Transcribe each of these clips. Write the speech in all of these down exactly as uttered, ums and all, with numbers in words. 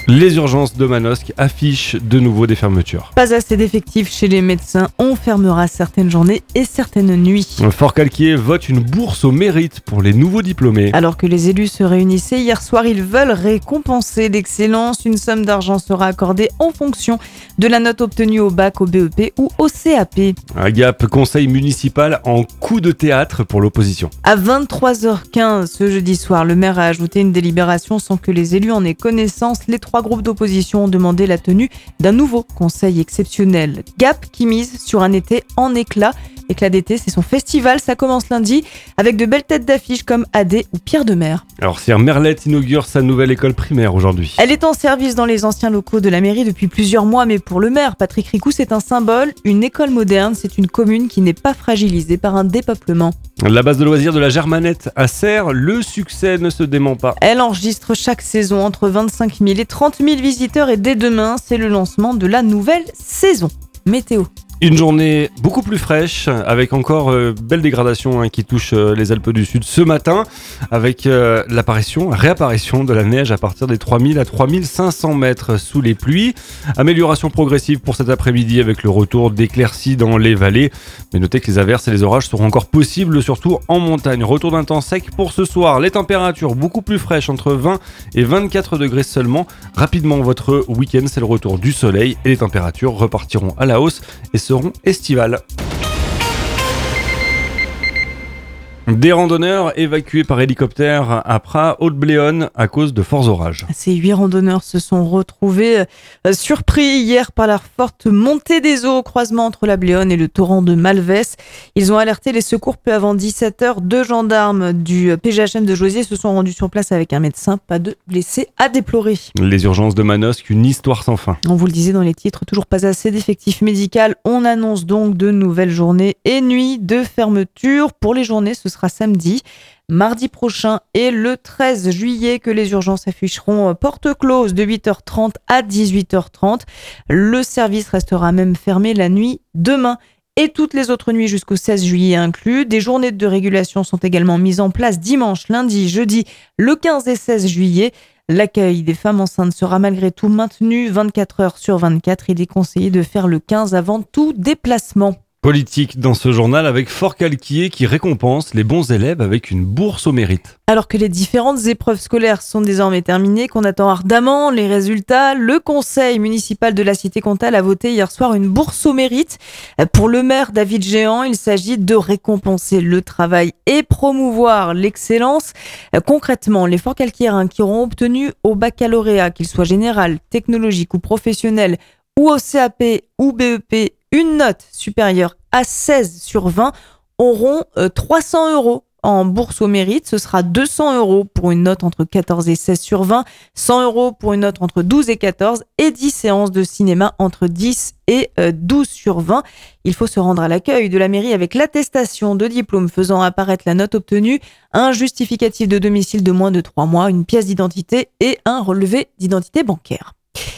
Les urgences de Manosque affichent de nouveau des fermetures. Pas assez d'effectifs chez les médecins, on fermera certaines journées et certaines nuits. Forcalquier vote une bourse au mérite pour les nouveaux diplômés. Alors que les élus se réunissaient hier soir, ils veulent récompenser l'excellence. Une somme d'argent sera accordée en fonction de la note obtenue au bac, au B E P ou au C A P. À Gap, conseil municipal en coup de théâtre pour l'opposition. À vingt-trois heures quinze ce jeudi soir, le maire a ajouté une délibération sans que les élus en aient connaissance. Les trois groupes d'opposition ont demandé la tenue d'un nouveau conseil exceptionnel. Gap qui mise sur un été en éclat. Éclat d'été, c'est son festival, ça commence lundi avec de belles têtes d'affiche comme Adé ou Pierre Demer. Alors Sire Merlette inaugure sa nouvelle école primaire aujourd'hui. Elle est en service dans les anciens locaux de la mairie depuis plusieurs mois, mais pour le maire, Patrick Ricou, c'est un symbole. Une école moderne, c'est une commune qui n'est pas fragilisée par un dépeuplement. La base de loisirs de la Germanette à Serres, le succès ne se dément pas. Elle enregistre chaque saison entre vingt-cinq mille et trente mille visiteurs et dès demain, c'est le lancement de la nouvelle saison. Météo. Une journée beaucoup plus fraîche, avec encore euh, belle dégradation hein, qui touche euh, les Alpes du Sud ce matin, avec euh, l'apparition, la réapparition de la neige à partir des trois mille à trois mille cinq cents mètres sous les pluies. Amélioration progressive pour cet après-midi avec le retour d'éclaircies dans les vallées. Mais notez que les averses et les orages seront encore possibles, surtout en montagne. Retour d'un temps sec pour ce soir. Les températures beaucoup plus fraîches, entre vingt et vingt-quatre degrés seulement. Rapidement, votre week-end, c'est le retour du soleil et les températures repartiront à la hausse et seront estivales. Des randonneurs évacués par hélicoptère à Praz-Haute-Bléone à cause de forts orages. Ces huit randonneurs se sont retrouvés euh, surpris hier par la forte montée des eaux au croisement entre la Bléone et le torrent de Malvès. Ils ont alerté les secours peu avant dix-sept heures. Deux gendarmes du P G H M de Josier se sont rendus sur place avec un médecin. Pas de blessés à déplorer. Les urgences de Manosque, une histoire sans fin. On vous le disait dans les titres, toujours pas assez d'effectifs médicaux. On annonce donc de nouvelles journées et nuits de fermeture. Pour les journées, ce sera samedi, mardi prochain et le treize juillet que les urgences afficheront porte close de huit heures trente à dix-huit heures trente. Le service restera même fermé la nuit demain et toutes les autres nuits jusqu'au seize juillet inclus. Des journées de régulation sont également mises en place dimanche, lundi, jeudi, le quinze et seize juillet. L'accueil des femmes enceintes sera malgré tout maintenu vingt-quatre heures sur vingt-quatre. Il est conseillé de faire le quinze avant tout déplacement. Politique dans ce journal avec Forcalquier qui récompense les bons élèves avec une bourse au mérite. Alors que les différentes épreuves scolaires sont désormais terminées, qu'on attend ardemment les résultats, le conseil municipal de la Cité-Comtale a voté hier soir une bourse au mérite. Pour le maire David Géant, il s'agit de récompenser le travail et promouvoir l'excellence. Concrètement, les Forcalquiérains qui auront obtenu au baccalauréat, qu'il soit général, technologique ou professionnel, ou au C A P ou B E P, une note supérieure à seize sur vingt auront euh, trois cents euros en bourse au mérite. Ce sera deux cents euros pour une note entre quatorze et seize sur vingt, cent euros pour une note entre douze et quatorze et dix séances de cinéma entre dix et douze sur vingt. Il faut se rendre à l'accueil de la mairie avec l'attestation de diplôme faisant apparaître la note obtenue, un justificatif de domicile de moins de trois mois, une pièce d'identité et un relevé d'identité bancaire.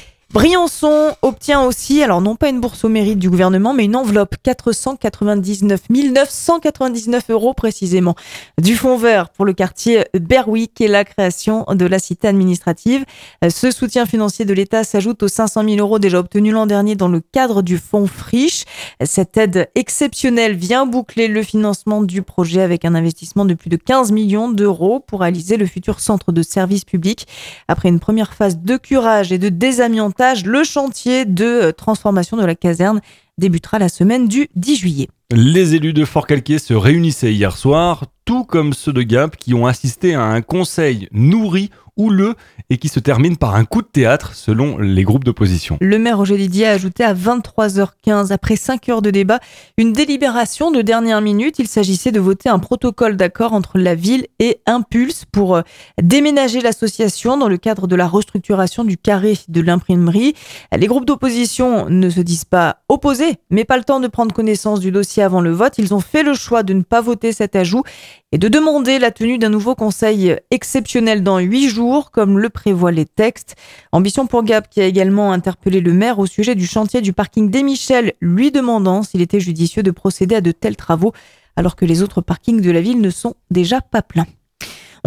Briançon obtient aussi, alors non pas une bourse au mérite du gouvernement, mais une enveloppe quatre cent quatre-vingt-dix-neuf mille neuf cent quatre-vingt-dix-neuf euros précisément du fonds vert pour le quartier Berwick et la création de la cité administrative. Ce soutien financier de l'État s'ajoute aux cinq cent mille euros déjà obtenus l'an dernier dans le cadre du fonds Friche. Cette aide exceptionnelle vient boucler le financement du projet avec un investissement de plus de quinze millions d'euros pour réaliser le futur centre de service public. Après une première phase de curage et de désamiantage, le chantier de transformation de la caserne débutera la semaine du dix juillet. Les élus de Forcalquier se réunissaient hier soir, tout comme ceux de Gap qui ont assisté à un conseil nourri, houleux et qui se termine par un coup de théâtre selon les groupes d'opposition. Le maire Roger Didier a ajouté à vingt-trois heures quinze, après cinq heures de débat, une délibération de dernière minute. Il s'agissait de voter un protocole d'accord entre la ville et Impulse pour déménager l'association dans le cadre de la restructuration du carré de l'imprimerie. Les groupes d'opposition ne se disent pas opposés, mais pas le temps de prendre connaissance du dossier avant le vote. Ils ont fait le choix de ne pas voter cet ajout et de demander la tenue d'un nouveau conseil exceptionnel dans huit jours, comme le prévoient les textes. Ambition pour Gap, qui a également interpellé le maire au sujet du chantier du parking des Michel, lui demandant s'il était judicieux de procéder à de tels travaux, alors que les autres parkings de la ville ne sont déjà pas pleins.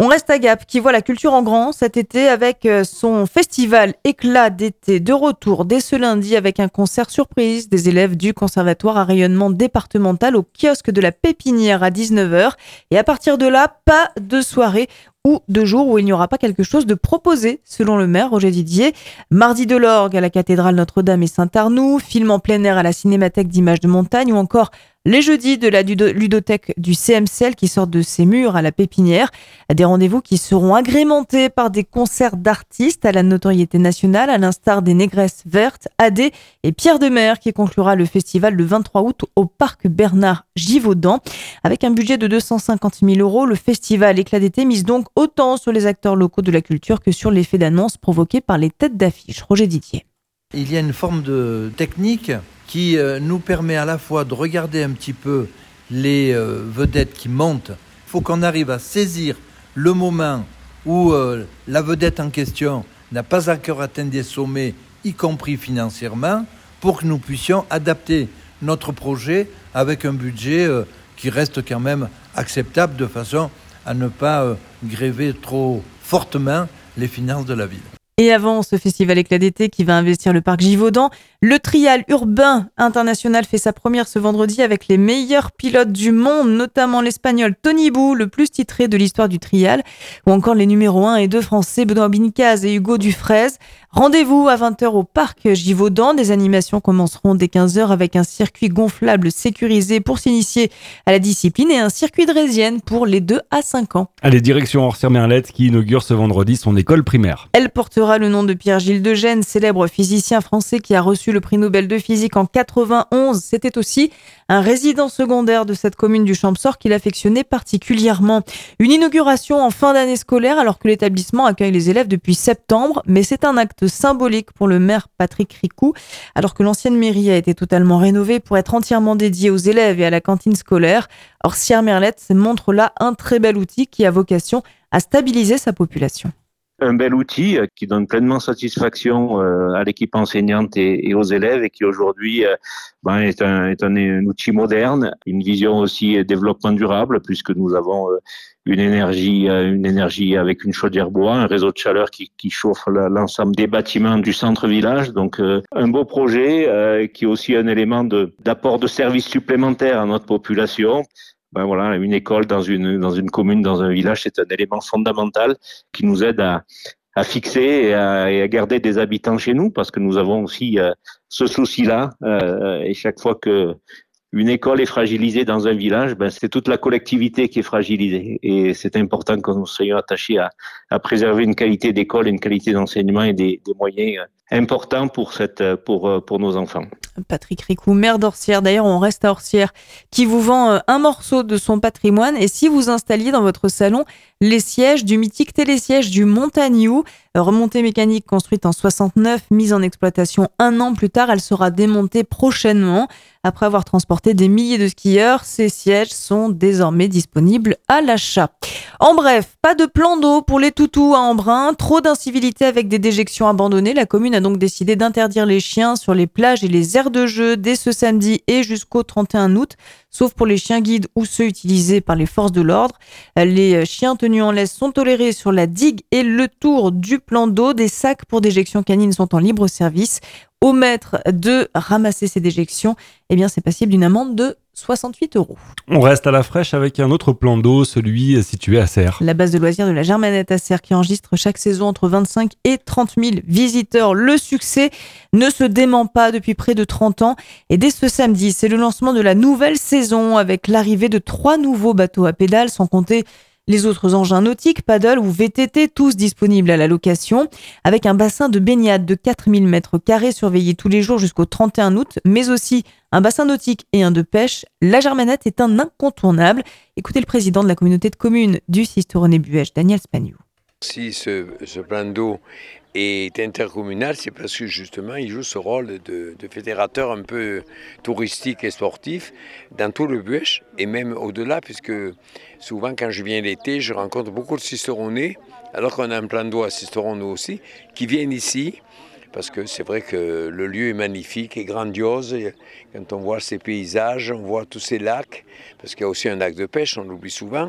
On reste à Gap, qui voit la culture en grand cet été avec son festival Éclat d'été de retour dès ce lundi avec un concert surprise des élèves du conservatoire à rayonnement départemental au kiosque de la Pépinière à dix-neuf heures. Et à partir de là, pas de soirée ou de jours où il n'y aura pas quelque chose de proposé, selon le maire Roger Didier. Mardi de l'orgue à la cathédrale Notre-Dame et Saint-Arnoux, film en plein air à la Cinémathèque d'Images de Montagne ou encore les jeudis de la ludothèque du C M C L qui sortent de ses murs à la Pépinière. Des rendez-vous qui seront agrémentés par des concerts d'artistes à la notoriété nationale, à l'instar des Négresses Vertes, Adé et Pierre Demer qui conclura le festival le vingt-trois août au parc Bernard Givaudan. Avec un budget de deux cent cinquante mille euros, le festival Éclat d'été mise donc autant sur les acteurs locaux de la culture que sur l'effet d'annonce provoqué par les têtes d'affiche. Roger Didier. Il y a une forme de technique qui nous permet à la fois de regarder un petit peu les vedettes qui montent. Il faut qu'on arrive à saisir le moment où la vedette en question n'a pas encore atteint des sommets, y compris financièrement, pour que nous puissions adapter notre projet avec un budget qui reste quand même acceptable de façon à ne pas gréver trop fortement les finances de la ville. Et avant ce festival Éclat d'été qui va investir le parc Givaudan, le trial urbain international fait sa première ce vendredi avec les meilleurs pilotes du monde, notamment l'espagnol Tony Bou, le plus titré de l'histoire du trial, ou encore les numéros un et deux français Benoît Bincaz et Hugo Dufraise. Rendez-vous à vingt heures au parc Givaudan. Des animations commenceront dès quinze heures avec un circuit gonflable sécurisé pour s'initier à la discipline et un circuit draisienne pour les deux à cinq ans. Allez, direction Orsières-Merlette qui inaugure ce vendredi son école primaire. Elle portera le nom de Pierre-Gilles de Gennes, célèbre physicien français qui a reçu le prix Nobel de physique en quatre-vingt-onze. C'était aussi un résident secondaire de cette commune du Champsaur qu'il affectionnait particulièrement. Une inauguration en fin d'année scolaire alors que l'établissement accueille les élèves depuis septembre, mais c'est un acte symbolique pour le maire Patrick Ricou, alors que l'ancienne mairie a été totalement rénovée pour être entièrement dédiée aux élèves et à la cantine scolaire. Orsières-Merlette montre là un très bel outil qui a vocation à stabiliser sa population. Un bel outil qui donne pleinement satisfaction à l'équipe enseignante et, et aux élèves et qui aujourd'hui ben, est, un, est un, un outil moderne, une vision aussi développement durable puisque nous avons une énergie, une énergie avec une chaudière bois, un réseau de chaleur qui, qui chauffe l'ensemble des bâtiments du centre-village. Donc un beau projet qui est aussi un élément de, d'apport de services supplémentaires à notre population. Ben voilà, une école dans une dans une commune, dans un village, c'est un élément fondamental qui nous aide à à fixer et à, et à garder des habitants chez nous, parce que nous avons aussi euh, ce souci-là. Euh, et chaque fois que une école est fragilisée dans un village, ben c'est toute la collectivité qui est fragilisée. Et c'est important que nous soyons attachés à, à préserver une qualité d'école, une qualité d'enseignement et des, des moyens importants pour cette pour pour nos enfants. Patrick Ricou, maire d'Orsières. D'ailleurs, on reste à Orsières, qui vous vend un morceau de son patrimoine. Et si vous installiez dans votre salon les sièges du mythique télésiège du Montagnoux, remontée mécanique construite en soixante-neuf, mise en exploitation un an plus tard, elle sera démontée prochainement. Après avoir transporté des milliers de skieurs, ces sièges sont désormais disponibles à l'achat. En bref, pas de plan d'eau pour les toutous à Embrun, trop d'incivilités avec des déjections abandonnées. La commune a donc décidé d'interdire les chiens sur les plages et les aires de jeu dès ce samedi et jusqu'au trente et un août, sauf pour les chiens guides ou ceux utilisés par les forces de l'ordre. Les chiens tenus en laisse sont tolérés sur la digue et le tour du plan d'eau. Des sacs pour déjection canine sont en libre service. Au maître de ramasser ces déjections, eh bien, c'est passible d'une amende de soixante-huit euros. On reste à la fraîche avec un autre plan d'eau, celui situé à Serres. La base de loisirs de la Germanette à Serres qui enregistre chaque saison entre vingt-cinq et trente mille visiteurs. Le succès ne se dément pas depuis près de trente ans. Et dès ce samedi, c'est le lancement de la nouvelle saison avec l'arrivée de trois nouveaux bateaux à pédales, sans compter les autres engins nautiques, paddle ou V T T, tous disponibles à la location, avec un bassin de baignade de quatre mille mètres carrés surveillé tous les jours jusqu'au trente et un août, mais aussi un bassin nautique et un de pêche. La Germanette est un incontournable. Écoutez le président de la communauté de communes du Sisteron-et-Buèche, Daniel Spagnou. Si ce, ce plan d'eau est intercommunal, c'est parce que justement il joue ce rôle de, de fédérateur un peu touristique et sportif dans tout le Buèche et même au-delà, puisque souvent quand je viens l'été, je rencontre beaucoup de Sisteronnais, alors qu'on a un plan d'eau à Sisteron nous aussi, qui viennent ici, parce que c'est vrai que le lieu est magnifique et grandiose. Quand on voit ces paysages, on voit tous ces lacs, parce qu'il y a aussi un lac de pêche, on l'oublie souvent.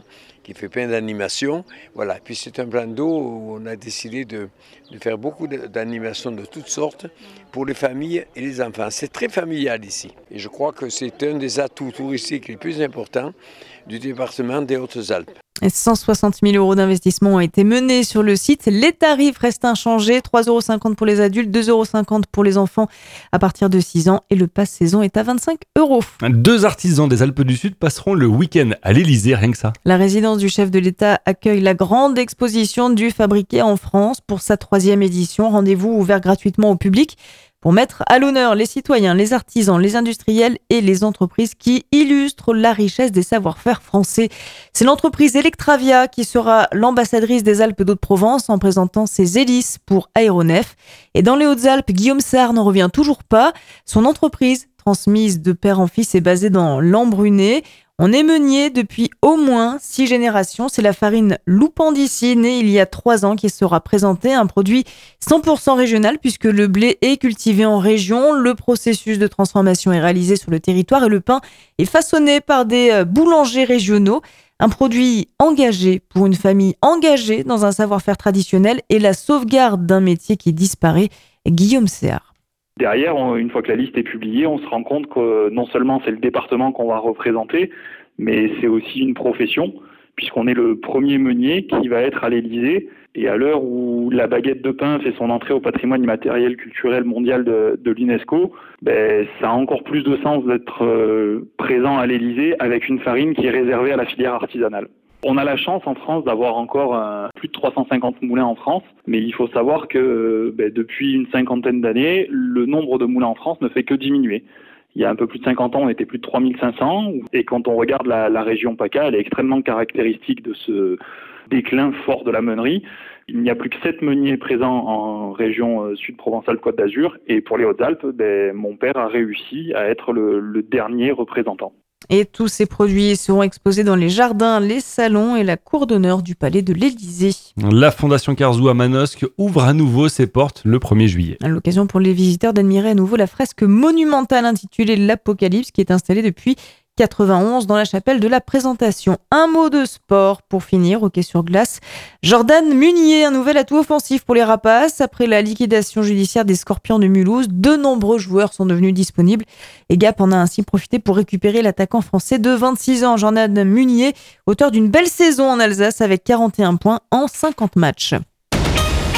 qui fait plein d'animations. Voilà. Puis c'est un plan d'eau où on a décidé de, de faire beaucoup d'animations de toutes sortes pour les familles et les enfants. C'est très familial ici. Et je crois que c'est un des atouts touristiques les plus importants du département des Hautes-Alpes. cent soixante mille euros d'investissement ont été menés sur le site. Les tarifs restent inchangés, trois euros cinquante pour les adultes, deux euros cinquante pour les enfants à partir de six ans et le pass saison est à vingt-cinq euros. Deux artisans des Alpes du Sud passeront le week-end à l'Élysée, rien que ça. La résidence du chef de l'État accueille la grande exposition du fabriqué en France pour sa troisième édition. Rendez-vous ouvert gratuitement au public pour mettre à l'honneur les citoyens, les artisans, les industriels et les entreprises qui illustrent la richesse des savoir-faire français. C'est l'entreprise Electravia qui sera l'ambassadrice des Alpes d'Haute-Provence en présentant ses hélices pour aéronefs. Et dans les Hautes-Alpes, Guillaume Sarr n'en revient toujours pas. Son entreprise, transmise de père en fils, est basée dans l'Embruné. On est meunier depuis au moins six générations. C'est la farine Loupandissi, née il y a trois ans, qui sera présentée. Un produit cent pour cent régional puisque le blé est cultivé en région. Le processus de transformation est réalisé sur le territoire et le pain est façonné par des boulangers régionaux. Un produit engagé pour une famille engagée dans un savoir-faire traditionnel et la sauvegarde d'un métier qui disparaît. Guillaume Sarr. Derrière, on, une fois que la liste est publiée, on se rend compte que non seulement c'est le département qu'on va représenter, mais c'est aussi une profession, puisqu'on est le premier meunier qui va être à l'Élysée. Et à l'heure où la baguette de pain fait son entrée au patrimoine immatériel culturel mondial de, de l'UNESCO, ben, ça a encore plus de sens d'être euh, présent à l'Élysée avec une farine qui est réservée à la filière artisanale. On a la chance en France d'avoir encore euh, plus de trois cent cinquante moulins en France, mais il faut savoir que euh, ben, depuis une cinquantaine d'années, le nombre de moulins en France ne fait que diminuer. Il y a un peu plus de cinquante ans, on était plus de trois mille cinq cents, et quand on regarde la, la région PACA, elle est extrêmement caractéristique de ce déclin fort de la meunerie. Il n'y a plus que sept meuniers présents en région euh, Sud-Provence-Alpes-Côte d'Azur, et pour les Hautes-Alpes, ben, mon père a réussi à être le, le dernier représentant. Et tous ces produits seront exposés dans les jardins, les salons et la cour d'honneur du palais de l'Élysée. La Fondation Carzou à Manosque ouvre à nouveau ses portes le premier juillet. À l'occasion pour les visiteurs d'admirer à nouveau la fresque monumentale intitulée L'Apocalypse qui est installée depuis quatre-vingt-onze dans la chapelle de la Présentation. Un mot de sport pour finir, hockey sur glace. Jordan Munier, un nouvel atout offensif pour les Rapaces. Après la liquidation judiciaire des Scorpions de Mulhouse, de nombreux joueurs sont devenus disponibles. Et Gap en a ainsi profité pour récupérer l'attaquant français de vingt-six ans, Jordan Munier, auteur d'une belle saison en Alsace avec quarante et un points en cinquante matchs.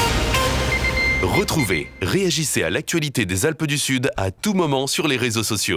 Retrouvez, réagissez à l'actualité des Alpes du Sud à tout moment sur les réseaux sociaux.